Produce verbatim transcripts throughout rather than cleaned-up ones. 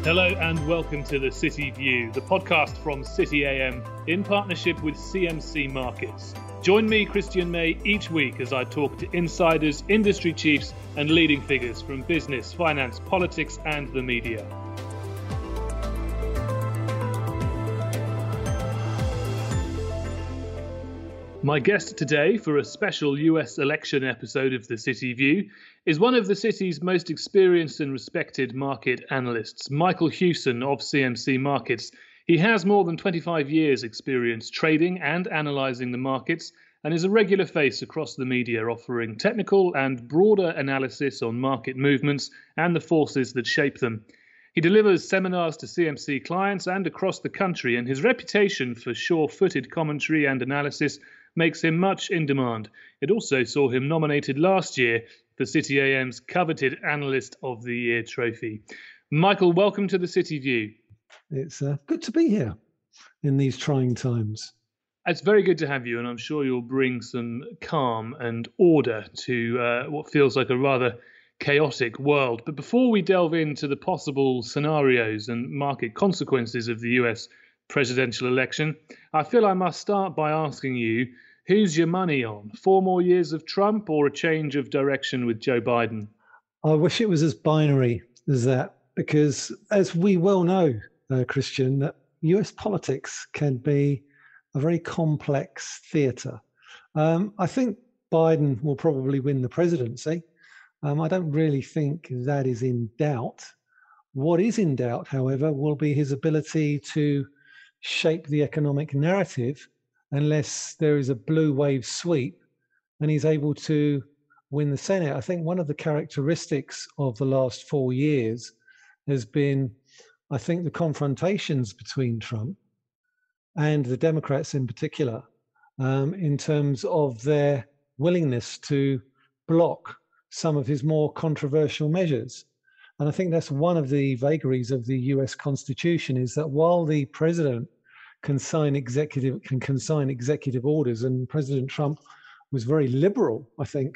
Hello and welcome to the City View, the podcast from City A M in partnership with C M C Markets. Join me, Christian May, each week as I talk to insiders, industry chiefs and leading figures from business, finance, politics and the media. My guest today for a special U S election episode of the City View is one of the city's most experienced and respected market analysts, Michael Hewson of C M C Markets. He has more than twenty-five years experience trading and analysing the markets and is a regular face across the media offering technical and broader analysis on market movements and the forces that shape them. He delivers seminars to C M C clients and across the country, and his reputation for sure-footed commentary and analysis makes him much in demand. It also saw him nominated last year for City A M's coveted Analyst of the Year trophy. Michael, welcome to the City View. It's uh, good to be here in these trying times. It's very good to have you, and I'm sure you'll bring some calm and order to uh, what feels like a rather chaotic world. But before we delve into the possible scenarios and market consequences of the U S presidential election, I feel I must start by asking you, who's your money on? Four more years of Trump or a change of direction with Joe Biden? I wish it was as binary as that, because as we well know, uh, Christian, that U S politics can be a very complex theatre. Um, I think Biden will probably win the presidency. Um, I don't really think that is in doubt. What is in doubt, however, will be his ability to shape the economic narrative unless there is a blue wave sweep and he's able to win the Senate. I think one of the characteristics of the last four years has been, I think, the confrontations between Trump and the Democrats in particular, um, in terms of their willingness to block some of his more controversial measures. And I think that's one of the vagaries of the U S Constitution, is that while the president can sign executive can, can sign executive orders, and President Trump was very liberal, I think,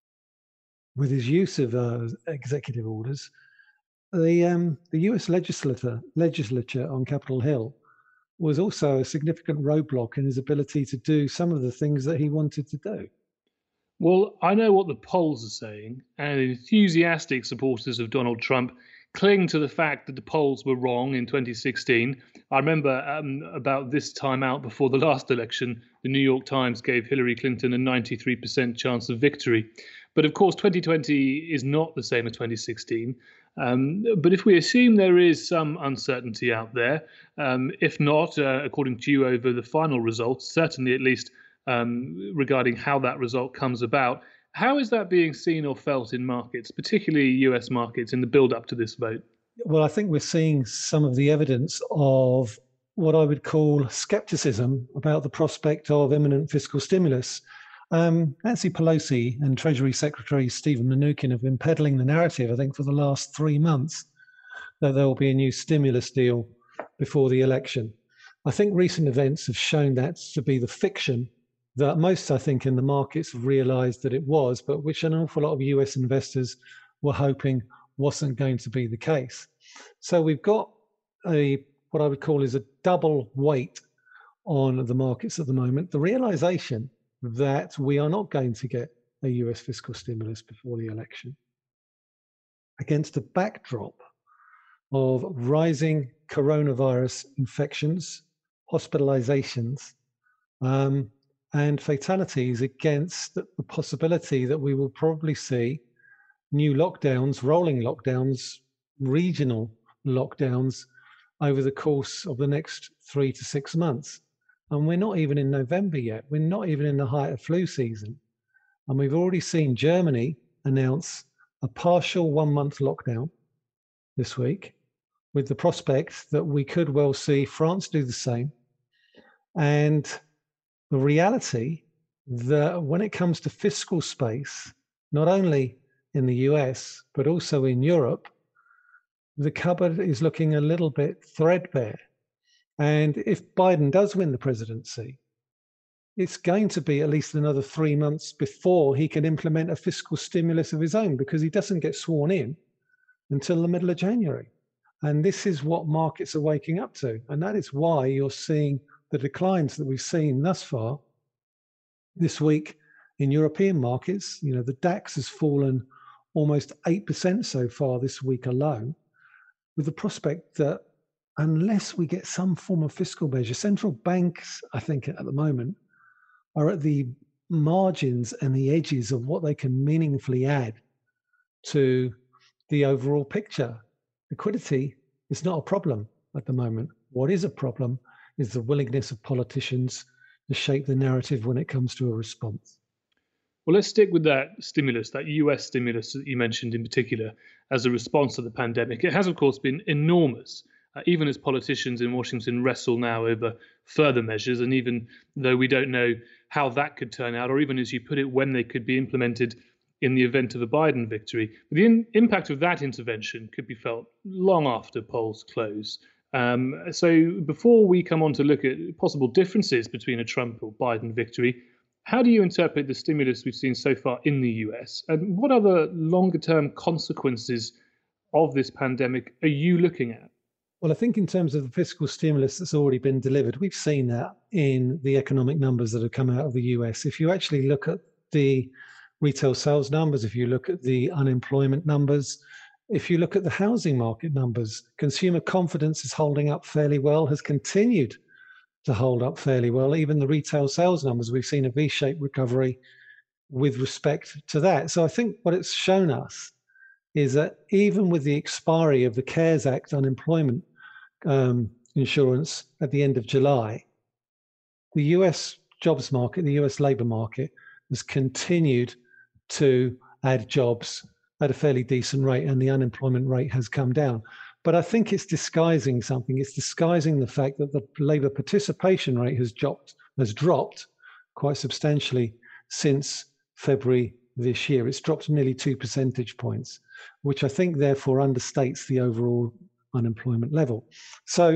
with his use of uh, executive orders, the um, the U S legislature legislature on Capitol Hill was also a significant roadblock in his ability to do some of the things that he wanted to do. Well, I know what the polls are saying, and enthusiastic supporters of Donald Trump cling to the fact that the polls were wrong in twenty sixteen. I remember um, about this time out before the last election, the New York Times gave Hillary Clinton a ninety-three percent chance of victory. But of course, twenty twenty is not the same as twenty sixteen. Um, but if we assume there is some uncertainty out there, um, if not, uh, according to you, over the final results, certainly at least um, regarding how that result comes about, how is that being seen or felt in markets, particularly U S markets, in the build-up to this vote? Well, I think we're seeing some of the evidence of what I would call skepticism about the prospect of imminent fiscal stimulus. Um, Nancy Pelosi and Treasury Secretary Stephen Mnuchin have been peddling the narrative, I think, for the last three months, that there will be a new stimulus deal before the election. I think recent events have shown that to be the fiction that most, I think, in the markets have realized that it was, but which an awful lot of U S investors were hoping wasn't going to be the case. So we've got a what I would call is a double weight on the markets at the moment. The realization that we are not going to get a U S fiscal stimulus before the election, against a backdrop of rising coronavirus infections, hospitalizations, um, and fatalities, against the possibility that we will probably see new lockdowns, rolling lockdowns, regional lockdowns over the course of the next three to six months. And we're not even in November yet. We're not even in the height of flu season. And we've already seen Germany announce a partial one-month lockdown this week, with the prospect that we could well see France do the same. And the reality that when it comes to fiscal space, not only in the U S, but also in Europe, the cupboard is looking a little bit threadbare. And if Biden does win the presidency, it's going to be at least another three months before he can implement a fiscal stimulus of his own, because he doesn't get sworn in until the middle of January. And this is what markets are waking up to. And that is why you're seeing the declines that we've seen thus far this week in European markets. You know, the DAX has fallen almost eight percent so far this week alone, with the prospect that unless we get some form of fiscal measure, central banks, I think at the moment, are at the margins and the edges of what they can meaningfully add to the overall picture. Liquidity is not a problem at the moment. What is a problem is the willingness of politicians to shape the narrative when it comes to a response. Well, let's stick with that stimulus, that U S stimulus that you mentioned in particular, as a response to the pandemic. It has, of course, been enormous, uh, even as politicians in Washington wrestle now over further measures. And even though we don't know how that could turn out, or even as you put it, when they could be implemented in the event of a Biden victory, the in- impact of that intervention could be felt long after polls close. Um, so before we come on to look at possible differences between a Trump or Biden victory, how do you interpret the stimulus we've seen so far in the U S? And what other longer term consequences of this pandemic are you looking at? Well, I think in terms of the fiscal stimulus that's already been delivered, we've seen that in the economic numbers that have come out of the U S. If you actually look at the retail sales numbers, if you look at the unemployment numbers, if you look at the housing market numbers, consumer confidence is holding up fairly well, has continued to hold up fairly well. Even the retail sales numbers, we've seen a V-shaped recovery with respect to that. So I think what it's shown us is that even with the expiry of the CARES Act unemployment um, insurance at the end of July, the U S jobs market, the U S labor market, has continued to add jobs at a fairly decent rate, and the unemployment rate has come down. But I think it's disguising something. It's disguising the fact that the labor participation rate has dropped, has dropped quite substantially since February this year. It's dropped nearly two percentage points, which I think therefore understates the overall unemployment level. So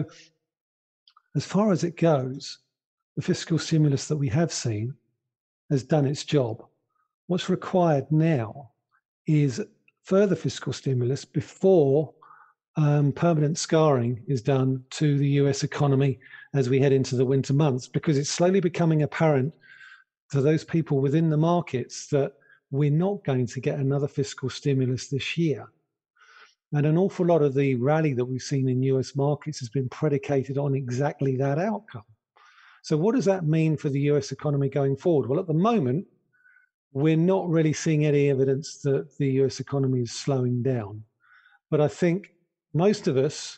as far as it goes, the fiscal stimulus that we have seen has done its job. What's required now is further fiscal stimulus before um, permanent scarring is done to the U S economy as we head into the winter months, because it's slowly becoming apparent to those people within the markets that we're not going to get another fiscal stimulus this year. And an awful lot of the rally that we've seen in U S markets has been predicated on exactly that outcome. So what does that mean for the U S economy going forward? Well, at the moment, we're not really seeing any evidence that the U S economy is slowing down. But I think most of us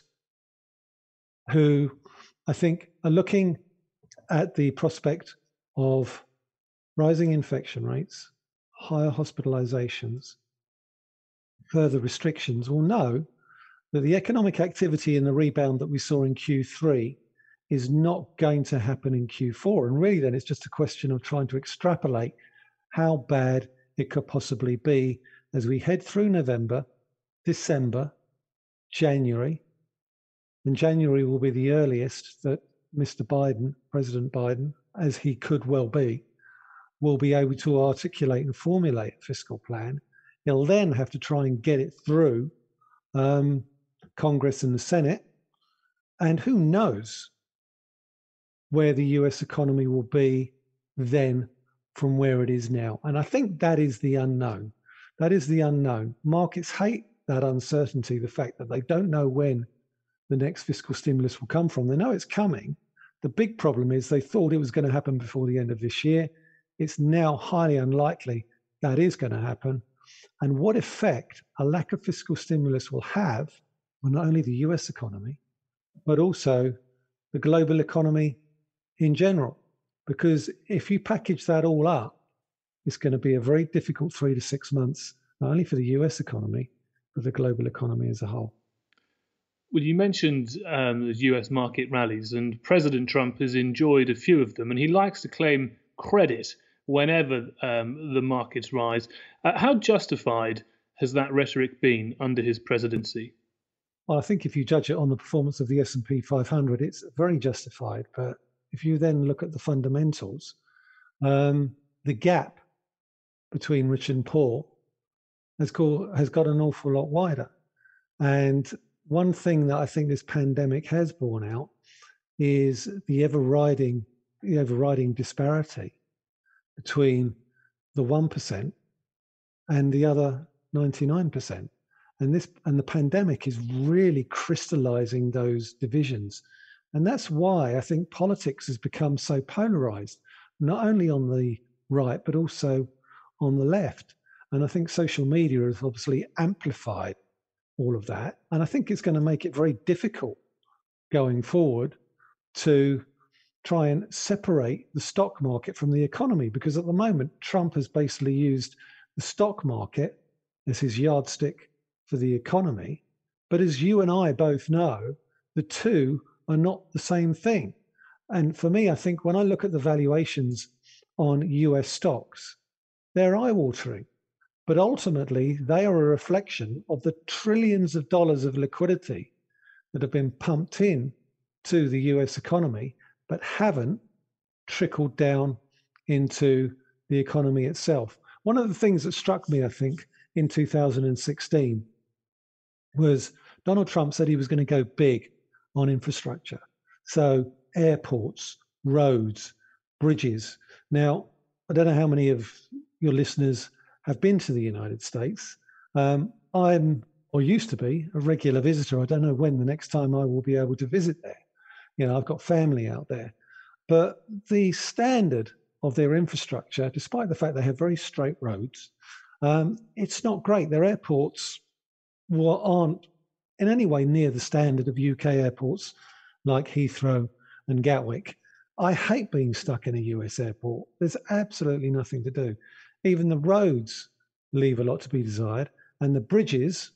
who I think are looking at the prospect of rising infection rates, higher hospitalizations, further restrictions will know that the economic activity and the rebound that we saw in Q three is not going to happen in Q four. And really then it's just a question of trying to extrapolate how bad it could possibly be as we head through November, December, January. And January will be the earliest that Mister Biden, President Biden, as he could well be, will be able to articulate and formulate a fiscal plan. He'll then have to try and get it through um, Congress and the Senate. And who knows where the U S economy will be then from where it is now. And I think that is the unknown. That is the unknown. Markets hate that uncertainty, the fact that they don't know when the next fiscal stimulus will come from. They know it's coming. The big problem is they thought it was going to happen before the end of this year. It's now highly unlikely that is going to happen. And what effect a lack of fiscal stimulus will have on not only the U S economy, but also the global economy in general. Because if you package that all up, it's going to be a very difficult three to six months, not only for the U S economy, but the global economy as a whole. Well, you mentioned um, the U S market rallies, and President Trump has enjoyed a few of them, and he likes to claim credit whenever um, the markets rise. Uh, how justified has that rhetoric been under his presidency? Well, I think if you judge it on the performance of the S and P five hundred, it's very justified. But if you then look at the fundamentals, um, the gap between rich and poor has got, has got an awful lot wider. And one thing that I think this pandemic has borne out is the overriding, the overriding disparity between the one percent and the other ninety-nine percent. And this and the pandemic is really crystallizing those divisions. And that's why I think politics has become so polarized, not only on the right, but also on the left. And I think social media has obviously amplified all of that. And I think it's going to make it very difficult going forward to try and separate the stock market from the economy, because at the moment, Trump has basically used the stock market as his yardstick for the economy. But as you and I both know, the two are not the same thing. And for me, I think when I look at the valuations on U S stocks, they're eye-watering. But ultimately, they are a reflection of the trillions of dollars of liquidity that have been pumped in to the U S economy, but haven't trickled down into the economy itself. One of the things that struck me, I think, in two thousand sixteen was Donald Trump said he was going to go big on infrastructure. So airports, roads, bridges. Now, I don't know how many of your listeners have been to the United States. Um, I'm, or used to be, a regular visitor. I don't know when the next time I will be able to visit there. You know, I've got family out there. But the standard of their infrastructure, despite the fact they have very straight roads, um, it's not great. Their airports well, aren't in any way near the standard of U K airports like Heathrow and Gatwick. I hate being stuck in a U S airport. There's absolutely nothing to do. Even the roads leave a lot to be desired, and the bridges,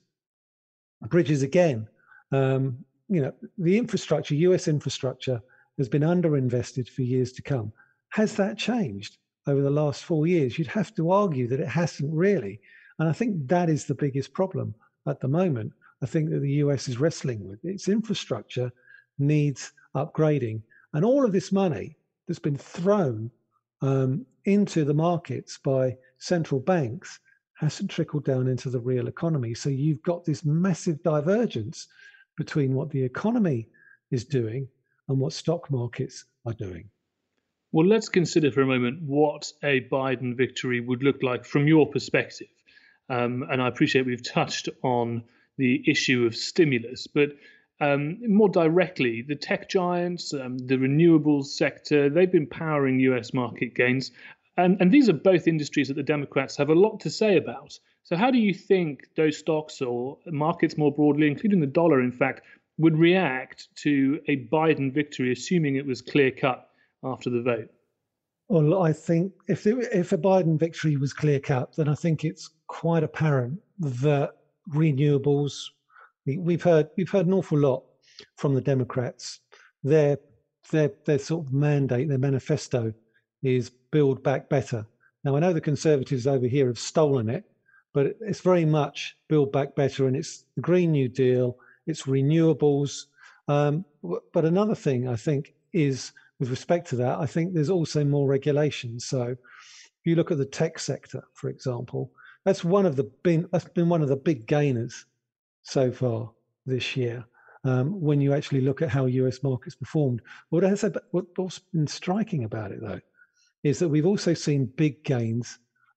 bridges again. Um, you know, the infrastructure, U S infrastructure, has been underinvested for years to come. Has that changed over the last four years? You'd have to argue that it hasn't really, and I think that is the biggest problem at the moment. I think that the U S is wrestling with its infrastructure needs upgrading, and all of this money that's been thrown um, into the markets by central banks hasn't trickled down into the real economy. So you've got this massive divergence between what the economy is doing and what stock markets are doing. Well, let's consider for a moment what a Biden victory would look like from your perspective. Um, and I appreciate we've touched on the issue of stimulus, but um, more directly, the tech giants, um, the renewables sector, they've been powering U S market gains. And, and these are both industries that the Democrats have a lot to say about. So how do you think those stocks or markets more broadly, including the dollar, in fact, would react to a Biden victory, assuming it was clear cut after the vote? Well, I think if it, if a Biden victory was clear cut, then I think it's quite apparent that renewables. We, we've heard we've heard an awful lot from the Democrats. Their their their sort of mandate, their manifesto, is build back better. Now I know the Conservatives over here have stolen it, but it's very much build back better, and it's the Green New Deal, it's renewables. Um, but another thing I think is, with respect to that, I think there's also more regulation. So if you look at the tech sector, for example, that's one of the been that's been one of the big gainers so far this year. Um, when you actually look at how U S markets performed, what has what's been striking about it though is that we've also seen big gains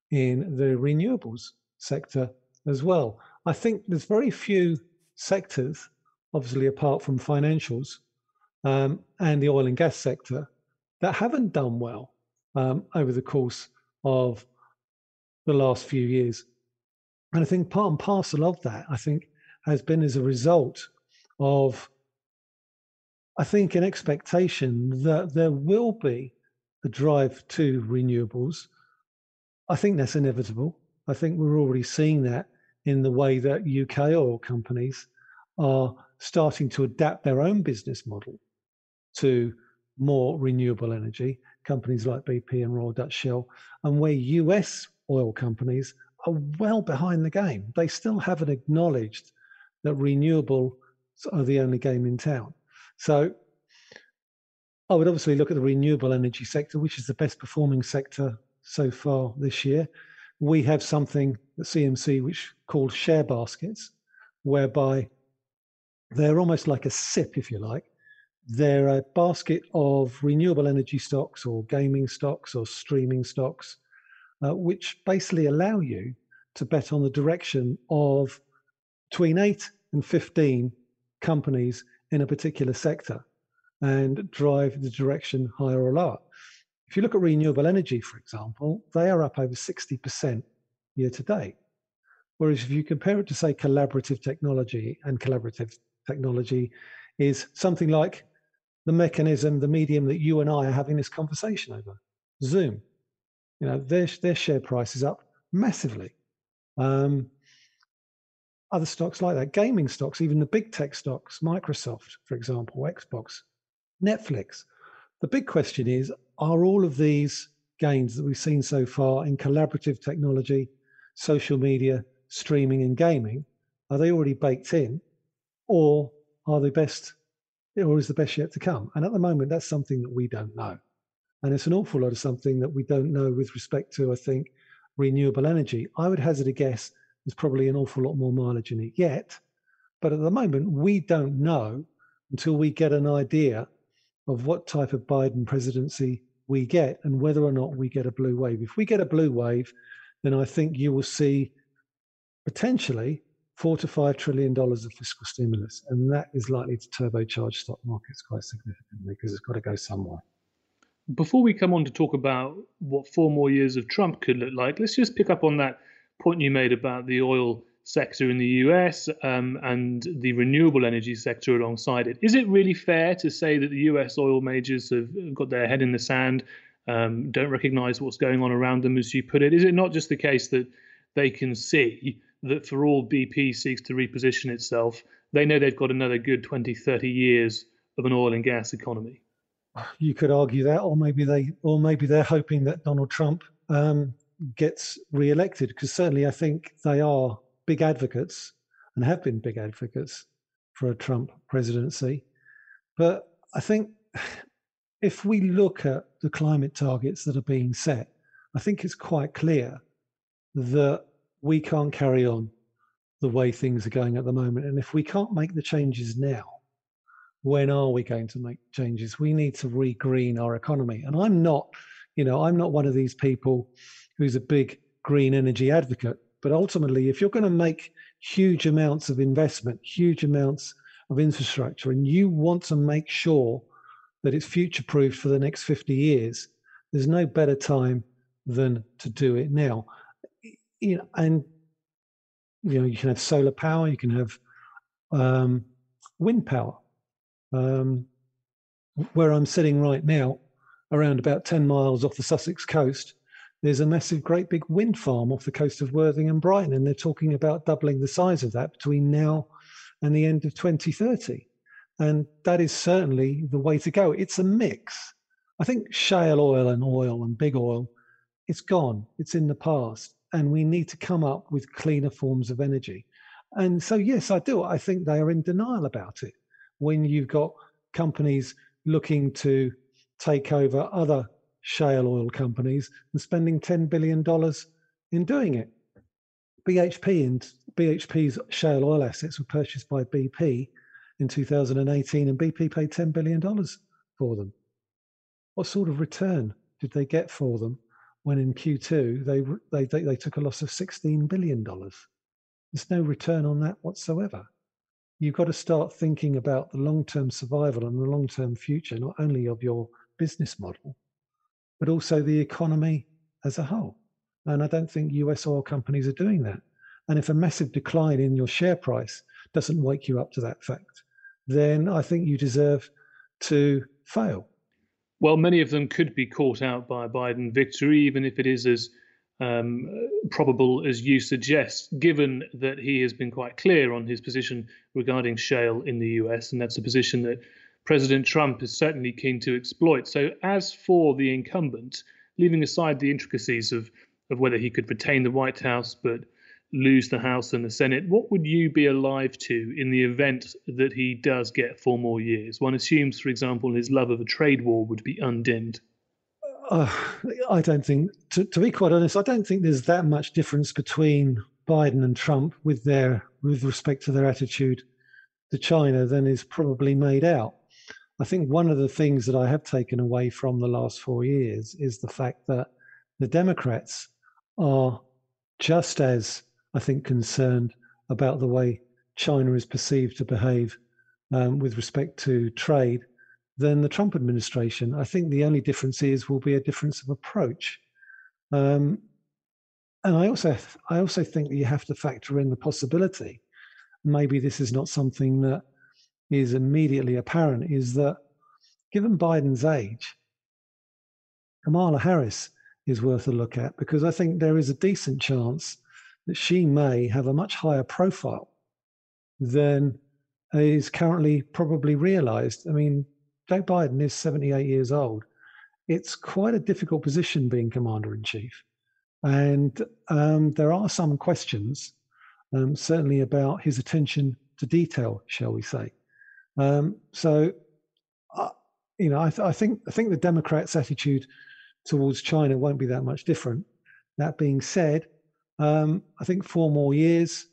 in the renewables sector as well. I think there's very few sectors, obviously apart from financials, Um, and the oil and gas sector, that haven't done well um, over the course of the last few years. And I think part and parcel of that, I think, has been as a result of, I think, an expectation that there will be a drive to renewables. I think that's inevitable. I think we're already seeing that in the way that U K oil companies are starting to adapt their own business model to more renewable energy, companies like B P and Royal Dutch Shell, and where U S oil companies are well behind the game. They still haven't acknowledged that renewables are the only game in town. So I would obviously look at the renewable energy sector, which is the best performing sector so far this year. We have something at C M C which called share baskets, whereby they're almost like a SIP, if you like. They're a basket of renewable energy stocks or gaming stocks or streaming stocks, uh, which basically allow you to bet on the direction of between eight and fifteen companies in a particular sector and drive the direction higher or lower. If you look at renewable energy, for example, they are up over sixty percent year to date. Whereas if you compare it to, say, collaborative technology, and collaborative technology is something like the mechanism, the medium that you and I are having this conversation over, Zoom. You know, their, their share price is up massively. Um, other stocks like that, gaming stocks, even the big tech stocks, Microsoft, for example, Xbox, Netflix. The big question is, are all of these gains that we've seen so far in collaborative technology, social media, streaming and gaming, are they already baked in, or are they best, or is the best yet to come? And at the moment, that's something that we don't know. And it's an awful lot of something that we don't know with respect to, I think, renewable energy. I would hazard a guess there's probably an awful lot more mileage in it yet. But at the moment, we don't know until we get an idea of what type of Biden presidency we get and whether or not we get a blue wave. If we get a blue wave, then I think you will see potentially four to five trillion dollars of fiscal stimulus, and that is likely to turbocharge stock markets quite significantly because it's got to go somewhere. Before we come on to talk about what four more years of Trump could look like, let's just pick up on that point you made about the oil sector in the U S um, and the renewable energy sector alongside it. Is it really fair to say that the U S oil majors have got their head in the sand, um, don't recognize what's going on around them, as you put it? Is it not just the case that they can see that for all B P seeks to reposition itself, they know they've got another good twenty, thirty years of an oil and gas economy? You could argue that, or maybe they, or maybe they're hoping that Donald Trump um, gets re-elected, because certainly I think they are big advocates and have been big advocates for a Trump presidency. But I think if we look at the climate targets that are being set, I think it's quite clear that we can't carry on the way things are going at the moment. And if we can't make the changes now, when are we going to make changes? We need to re-green our economy. And I'm not, you know, I'm not one of these people who's a big green energy advocate. But ultimately, if you're going to make huge amounts of investment, huge amounts of infrastructure, and you want to make sure that it's future-proof for the next fifty years, there's no better time than to do it now. You know, and you know, you can have solar power, you can have um, wind power. Um, where I'm sitting right now, around about ten miles off the Sussex coast, there's a massive, great big wind farm off the coast of Worthing and Brighton, and they're talking about doubling the size of that between now and the end of twenty thirty. And that is certainly the way to go. It's a mix. I think shale oil and oil and big oil, it's gone. It's in the past. And we need to come up with cleaner forms of energy. And so, yes, I do. I think they are in denial about it. When you've got companies looking to take over other shale oil companies and spending ten billion dollars in doing it. B H P and B H P's shale oil assets were purchased by B P in two thousand eighteen, and B P paid ten billion dollars for them. What sort of return did they get for them when in Q two they, they, they, they took a loss of sixteen billion dollars? There's no return on that whatsoever. You've got to start thinking about the long-term survival and the long-term future, not only of your business model, but also the economy as a whole. And I don't think U S oil companies are doing that. And if a massive decline in your share price doesn't wake you up to that fact, then I think you deserve to fail. Well, many of them could be caught out by a Biden victory, even if it is as um, probable as you suggest, given that he has been quite clear on his position regarding shale in the U S, and that's a position that President Trump is certainly keen to exploit. So as for the incumbent, leaving aside the intricacies of, of whether he could retain the White House but lose the House and the Senate, what would you be alive to in the event that he does get four more years? One assumes, for example, his love of a trade war would be undimmed. Uh, I don't think, to, to be quite honest, I don't think there's that much difference between Biden and Trump with their with respect to their attitude to China than is probably made out. I think one of the things that I have taken away from the last four years is the fact that the Democrats are just as, I think, concerned about the way China is perceived to behave um, with respect to trade than the Trump administration. I think the only difference is will be a difference of approach. Um, and I also, I also think that you have to factor in the possibility, maybe this is not something that is immediately apparent, is that given Biden's age, Kamala Harris is worth a look at, because I think there is a decent chance that she may have a much higher profile than is currently probably realized. I mean, Joe Biden is seventy-eight years old. It's quite a difficult position being commander-in-chief. And um, there are some questions, um, certainly about his attention to detail, shall we say. Um, so, uh, you know, I, th- I think I think the Democrats' attitude towards China won't be that much different. That being said, um, I think four more years,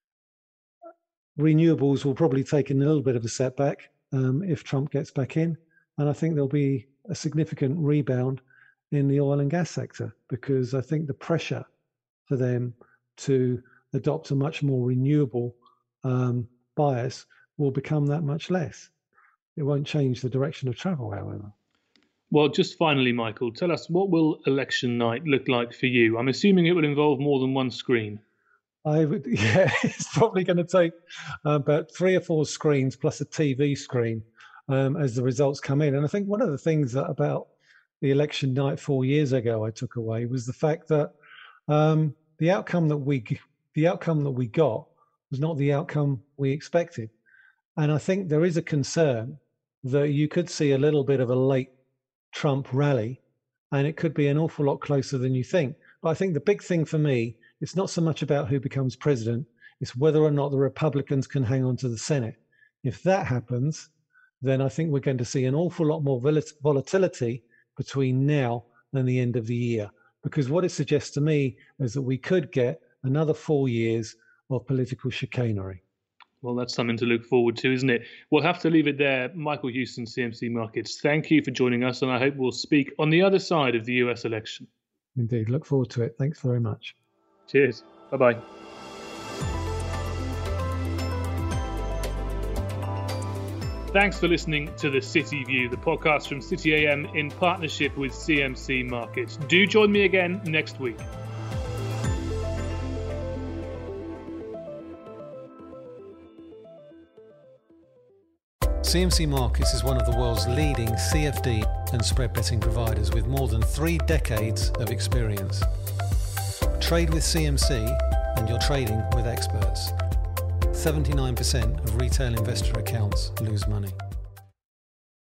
renewables will probably take a little bit of a setback um, if Trump gets back in. And I think there'll be a significant rebound in the oil and gas sector, because I think the pressure for them to adopt a much more renewable um, bias will become that much less. It won't change the direction of travel, however. Well, just finally, Michael, tell us, what will election night look like for you? I'm assuming it will involve more than one screen. I would, yeah, it's probably going to take uh, about three or four screens plus a T V screen um, as the results come in. And I think one of the things that about the election night four years ago I took away was the fact that um, the outcome that we the outcome that we got was not the outcome we expected. And I think there is a concern that you could see a little bit of a late Trump rally, and it could be an awful lot closer than you think. But I think the big thing for me, it's not so much about who becomes president, it's whether or not the Republicans can hang on to the Senate. If that happens, then I think we're going to see an awful lot more volatility between now and the end of the year. Because what it suggests to me is that we could get another four years of political chicanery. Well, that's something to look forward to, isn't it? We'll have to leave it there. Michael Hewson, C M C Markets, thank you for joining us, and I hope we'll speak on the other side of the U S election. Indeed. Look forward to it. Thanks very much. Cheers. Bye-bye. Thanks for listening to The City View, the podcast from City A M in partnership with C M C Markets. Do join me again next week. C M C Markets is one of the world's leading C F D and spread betting providers with more than three decades of experience. Trade with C M C and you're trading with experts. seventy-nine percent of retail investor accounts lose money.